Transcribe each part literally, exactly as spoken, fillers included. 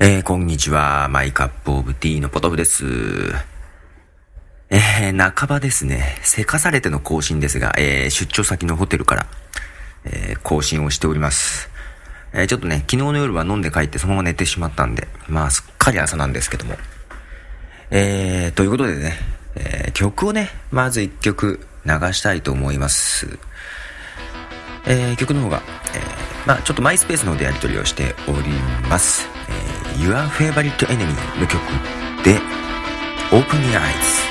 えー、こんにちは。マイカップオブティーのポトフです。えー、半ばですね、せかされての更新ですが、えー、出張先のホテルから、えー、更新をしております。えー、ちょっとね、昨日の夜は飲んで帰ってそのまま寝てしまったんで、まあ、すっかり朝なんですけども。えー、ということでね、えー、曲をね、まず一曲流したいと思います。えー、曲の方が、えー、まあちょっとマイスペースの方でやり取りをしております。えー、Your Favorite Enemy の曲で Open Your Eyes。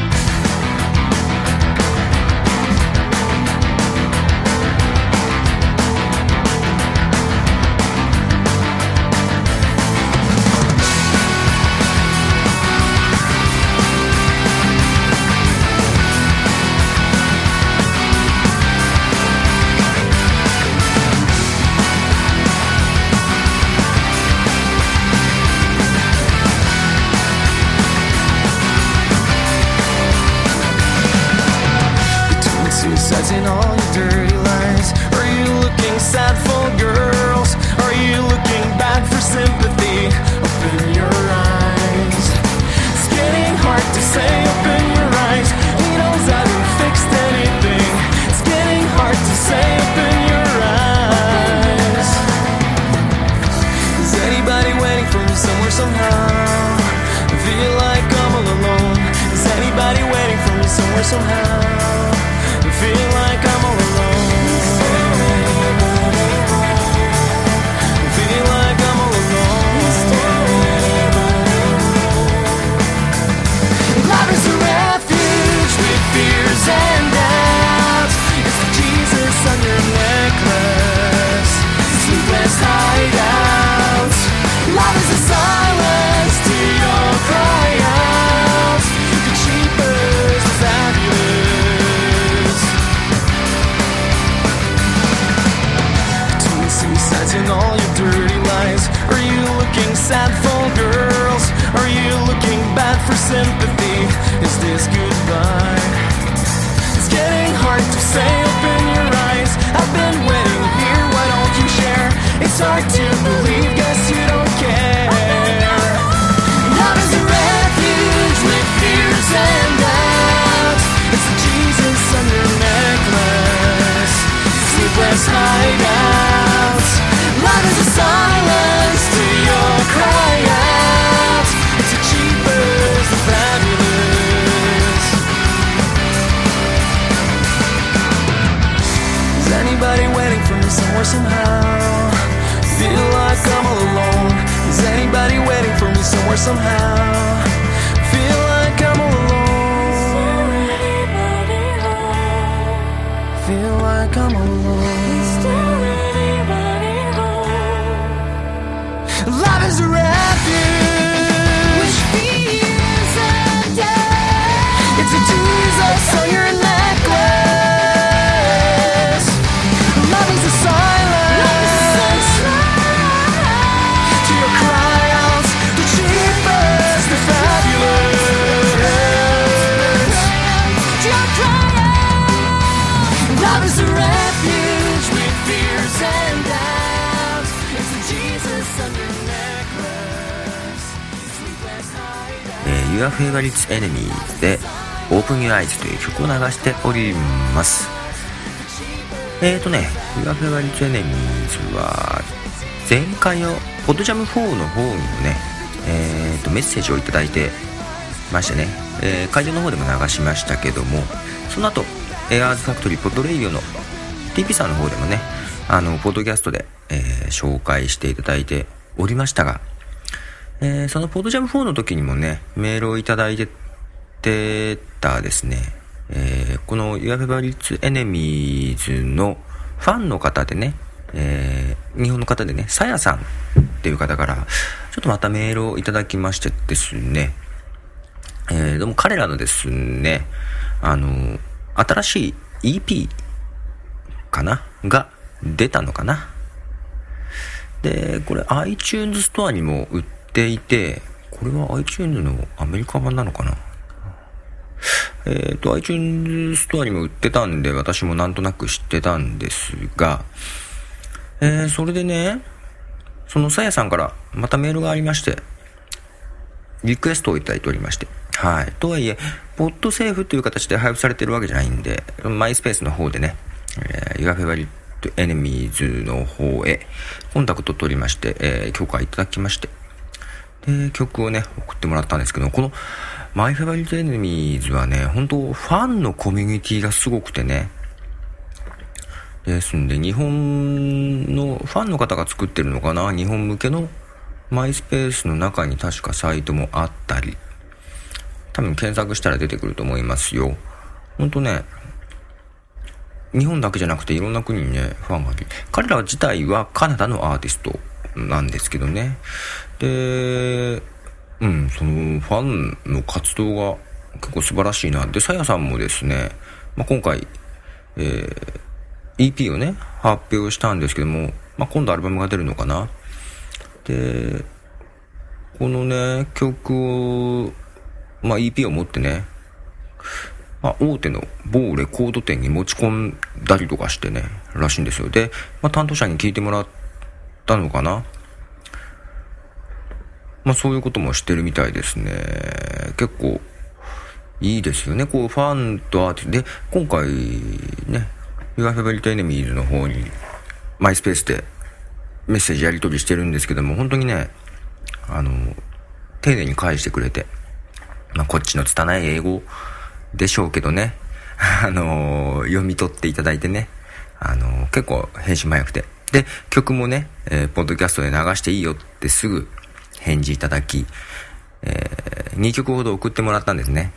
In all your dirty lies, are you looking sad for girls? Are you looking bad for sympathy? Open your eyes. It's getting hard to say. Open your eyes. He knows how to fix anything. It's getting hard to say. Open your eyes. Is anybody waiting for me somewhere somehow? I feel like I'm all alone. Is anybody waiting for me somewhere somehow? I feel like I'm all alone. I feel like I'm all alone. Love is a refuge with fears and doubts. It's the Jesus on your necklace. Sleepless hideouts. Love is a silence to your cry out. The cheapest is fabulous. Suicides in all your dirty lies. Are you looking sad for girls? Are you looking bad for sympathy? Is this goodbye? It's getting hard to say. Open your eyes. I've been waiting here. Why don't you share? It's hard to believe. Guess you don't care. Love is a refuge with fears and doubts. It's a Jesus on your necklace. Sleepless hideouts. Love is a silence to your cry out. It's the cheapest and fabulous. Is anybody waiting for me somewhere somehow? Feel like I'm all alone. Is anybody waiting for me somewhere somehow? Feel like I'm all alone. Feel like I'm all alone. Love is a refuge with fears and doubt. It's a Jesus on your necklace. Love is a silence to your cry outs. The cheapest, the fabulous. To your cry out. Love is a refuge with fears and doubt. It's a Jesus on your Your Favorite Enemy で Open Your Eyes という曲を流しております。えーとね Your Favorite Enemies は前回のポッドジャムフォーの方にもね、えーとメッセージをいただいてましてね、えー、会場の方でも流しましたけども、その後エアーズファクトリーポッドレイディオの ティーピー さんの方でもね、あのポッドキャストで、えー、紹介していただいておりましたが、えー、そのポッドジャムフォーの時にもねメールをいただいてたですね、えー、この Your Favorite Enemies のファンの方でね、えー、日本の方でねさやさんっていう方からちょっとまたメールをいただきましてですね、えー、でも彼らのですねあの新しい イーピー かなが出たのかな。でこれ iTunes ストアにも売ってていて、これは iTunes のアメリカ版なのかな。えっと iTunes ストアにも売ってたんで私もなんとなく知ってたんですが、えー、それでねそのさやさんからまたメールがありまして、リクエストをいただいておりまして、はい。とはいえ、ポッドセーフという形で配布されているわけじゃないんで、マイスペースの方でね、えー、Your Favorite Enemies の方へコンタクトを取りまして、えー、許可いただきまして、で、曲をね、送ってもらったんですけど、この My Favorite Enemies はね、本当ファンのコミュニティがすごくてね、ですんで、日本のファンの方が作ってるのかな、日本向けのマイスペースの中に確かサイトもあったり、多分検索したら出てくると思いますよ。ほんとね、日本だけじゃなくていろんな国にね、ファンがいる。彼ら自体はカナダのアーティストなんですけどね。で、うん、そのファンの活動が結構素晴らしいな。で、さやさんもですね、まあ、今回、えー、イーピー をね、発表したんですけども、まあ、今度アルバムが出るのかな。で、このね、曲を、まあ、イーピー を持ってね、まあ、大手の某レコード店に持ち込んだりとかしてね、らしいんですよ。で、まあ、担当者に聞いてもらったのかな。まあ、そういうこともしてるみたいですね。結構いいですよね。こう、ファンとアーティストで、今回ね、Your Favorite Enemies の方に、マイスペースでメッセージやり取りしてるんですけども、本当にね、あの、丁寧に返してくれて、まあ、こっちの拙い英語でしょうけどね、あのー、読み取っていただいてね、あのー、結構返信も早くて、で、曲もね、えー、ポッドキャストで流していいよってすぐ返事いただき、えー、にきょくほど送ってもらったんですね。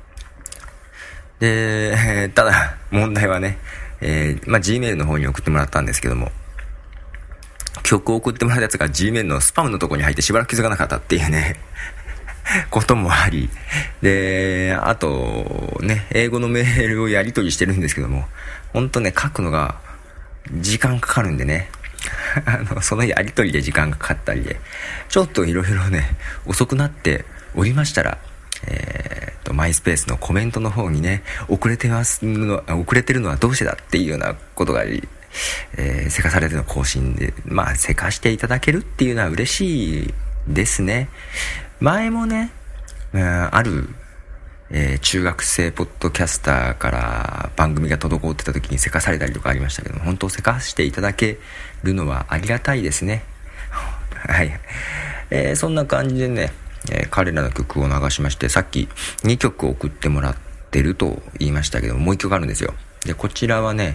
で、ただ問題はね、えー、まあ、Gmail の方に送ってもらったんですけども、曲を送ってもらったやつが Gmail のスパムのところに入ってしばらく気づかなかったっていうねこともあり、で、あとね、英語のメールをやり取りしてるんですけども、ほんとね、書くのが時間かかるんでねあのそのやり取りで時間がかかったりで、ちょっといろいろね遅くなっておりましたら、えー、とマイスペースのコメントの方にね、遅れてますの遅れてるのはどうしてだっていうようなことがあり、えー、せかされての更新で、まあせかしていただけるっていうのは嬉しいですね。前もね、うん、ある、えー、中学生ポッドキャスターから番組が滞ってた時にせかされたりとかありましたけども、本当せかしていただけるのはありがたいですねはい、えー、そんな感じでね、えー、彼らの曲を流しまして、さっきにきょく送ってもらってると言いましたけども、もういっきょくあるんですよ。で、こちらはね、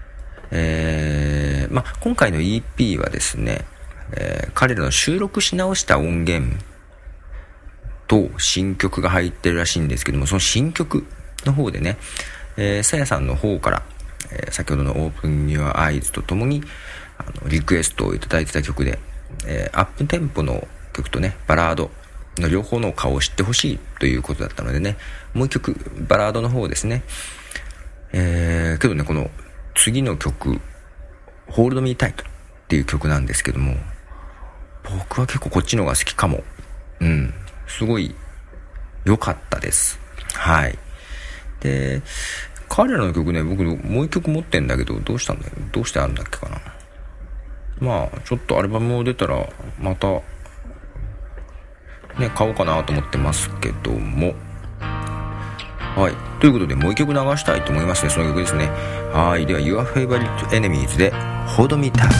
えー、まあ今回の イーピー はですね、えー、彼らの収録し直した音源と新曲が入ってるらしいんですけども、その新曲の方でね、えー、さやさんの方から、えー、先ほどの Open Your Eyes とともにあのリクエストをいただいてた曲で、えー、アップテンポの曲とね、バラードの両方の顔を知ってほしいということだったのでね、もう一曲バラードの方ですね、えー、けどね、この次の曲 Hold Me Tight っていう曲なんですけども、僕は結構こっちの方が好きかも。うん、すごい良かったです。はい。で、彼らの曲ね、僕もう一曲持ってんだけど、どうしたんだよ、どうしてあるんだっけかな。まあちょっとアルバム出たらまたね買おうかなと思ってますけども、はい、ということでもう一曲流したいと思いますね。その曲ですね。はい、では Your Favorite Enemies で Hold Me Tight。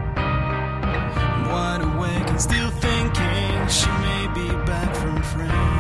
Still thinking she may be back from France.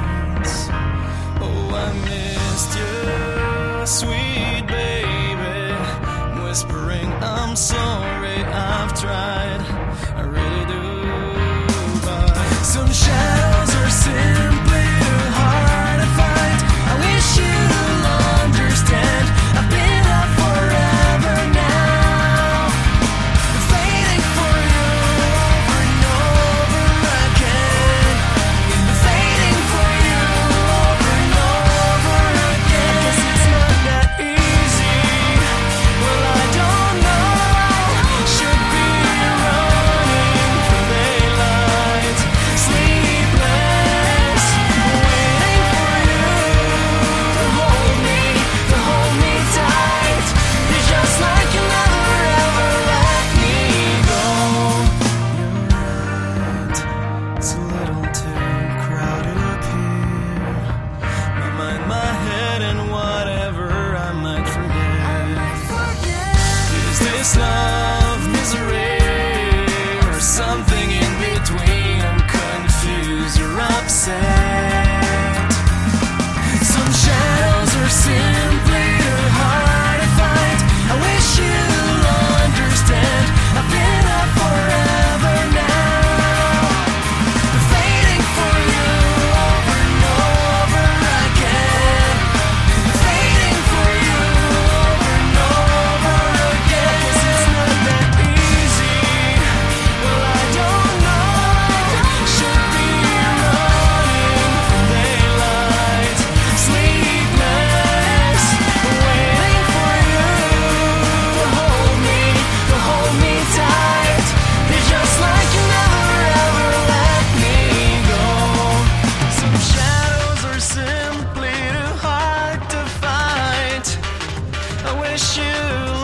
little too crowded up here. My mind, my head, and whatever I might forget. Is this love, misery, or something in between? I'm confused or upset. Some shadows are simply too hard to find. I wish you'd understand. I've been up forever now, fading for you over and over again, fading for you over and over again. 'Cause it's not that easy. Well, I don't know. Should be running from daylight, sleepless, waiting for you to hold me, to hold me tight. It's just like you never ever let me go. Some shadows are simply too hard to fight. I wish you'll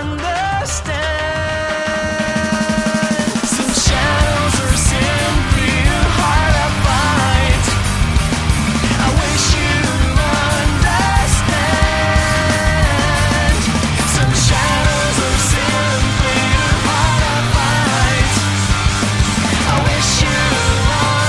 understand. Some shadows are simply too hard to fight. I wish you'll understand. Some shadows are simply too hard to fight. I wish you'll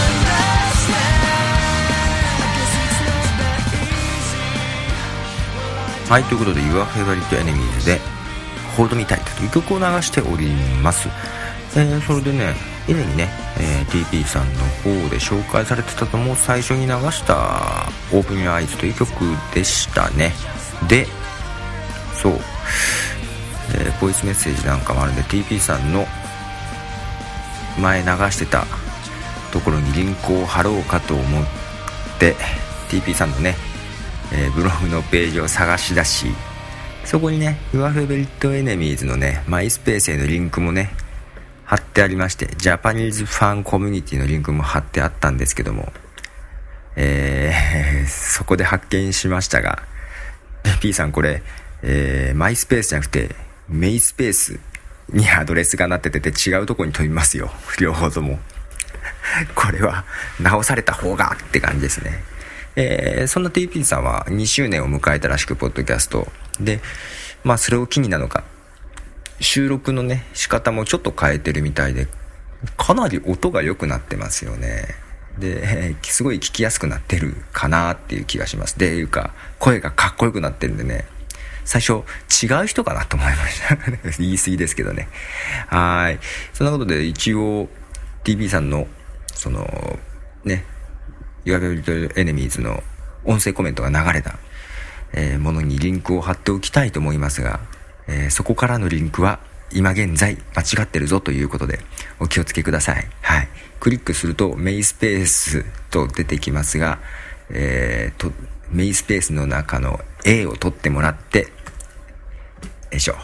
understand. I guess it's not that easy. はい、ということで Your Favorite Enemies で Hold Me Tight という曲を流しております。えー、それでね、以前にね、えー、ティーピー さんの方で紹介されてたとも最初に流した Open Your Eyes という曲でしたね。で、そう、えー、ボイスメッセージなんかもあるんで ティーピー さんの前流してたところにリンクを貼ろうかと思って ティーピー さんのね、えー、ブログのページを探し出し、そこにね Your Favorite Enemies のねマイスペースへのリンクもね貼ってありまして、ジャパニーズファンコミュニティのリンクも貼ってあったんですけども、えー、そこで発見しましたが ティーピー さんこれ、えー、マイスペースじゃなくてメイスペースにアドレスがなっててて違うとこに飛びますよ、両方とも。これは直された方がって感じですね。えー、そんな ティーピー さんはにしゅうねんを迎えたらしく、ポッドキャストで、まあそれを機になのか収録のね仕方もちょっと変えてるみたいで、かなり音が良くなってますよね。で、すごい聞きやすくなってるかなっていう気がします。でいうか声がかっこよくなってるんでね、最初違う人かなと思いました言い過ぎですけどね。はい、そんなことで一応 ティーピー さんのそのねYour Favorite Enemies の音声コメントが流れた、えー、ものにリンクを貼っておきたいと思いますが、えー、そこからのリンクは今現在間違ってるぞということでお気をつけください。はい、クリックするとメイスペースと出てきますが、えー、とメイスペースの中の A を取ってもらってよいしょ、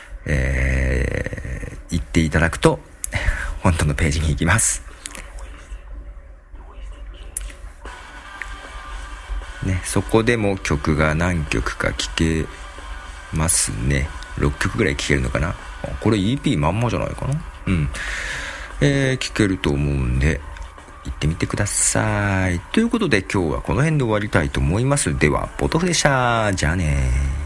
えー、言っていただくと本当のページに行きます。ね、そこでも曲が何曲か聴けますね。ろっきょくぐらい聴けるのかな。これ イーピー まんまじゃないかな。うん、えー、聴けると思うんで行ってみてください。ということで今日はこの辺で終わりたいと思います。ではポトフでした。じゃあね。